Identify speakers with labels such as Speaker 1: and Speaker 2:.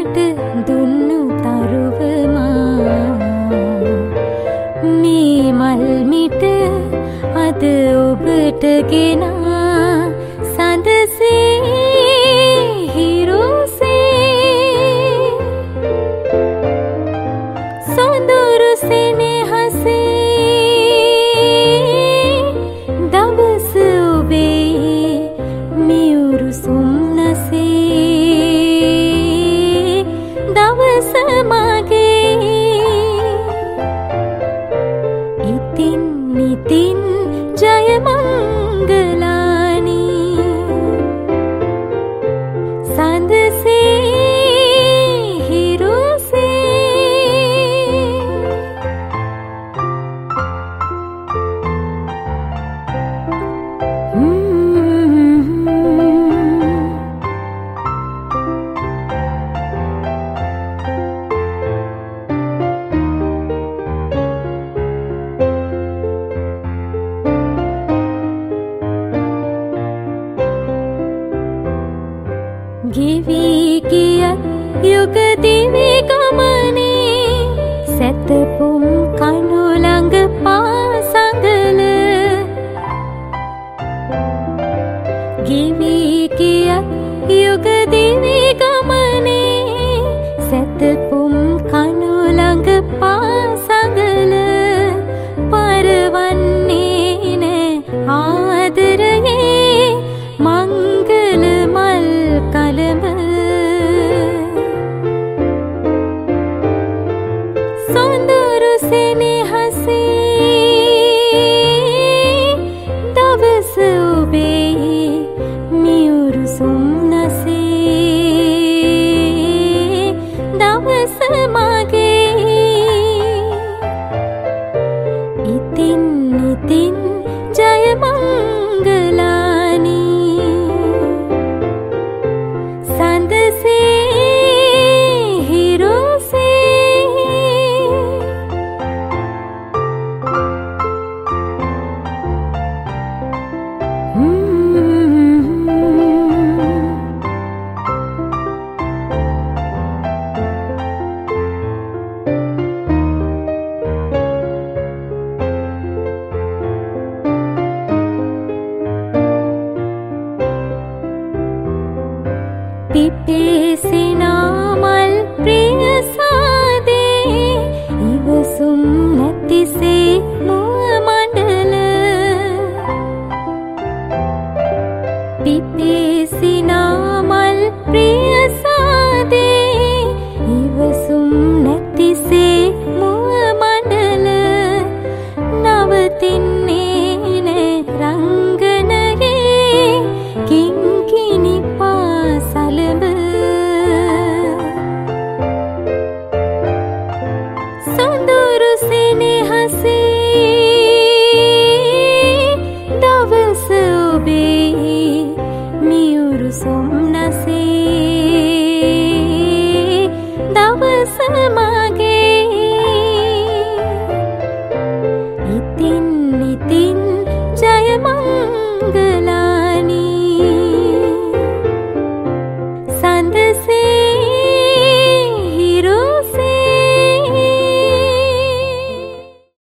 Speaker 1: මට දුන්නු තරුවමා මේ මල් මිට අද ඔබට ගෙනා සඳසේ හිරුසේ සොඳුරු සෙනෙහසේ දවස ඔබේ මියුරු සුම්නසේ දවස මගේ ඉතින් ඉතින් ජය මංගලානී සඳසේ හිරුසේ ගෙවි ගියත් යුග දිවි ගමනේ සැතපුම් කනු ළඟ පාසඟල ගෙවි ගියත් යුග දිවි ගමනේ සැතපුම් කනු ළඟ පාසඟල පරවන්නේ නෑ ආදරයේ මංගල මල් කලම සොඳුරු සෙනෙහසේ දවස ඔබේ මියුරු සුම්නසේ දවස මගේ ඉතින් ඉතින් ජය මංගලානී සඳසේ හිරුසේ පිපිසිනා මල් ප්‍රිය සාදේ ඉවසුම් නැතිසේ මුව මඩල පිපිසිනා මල් ප්‍රිය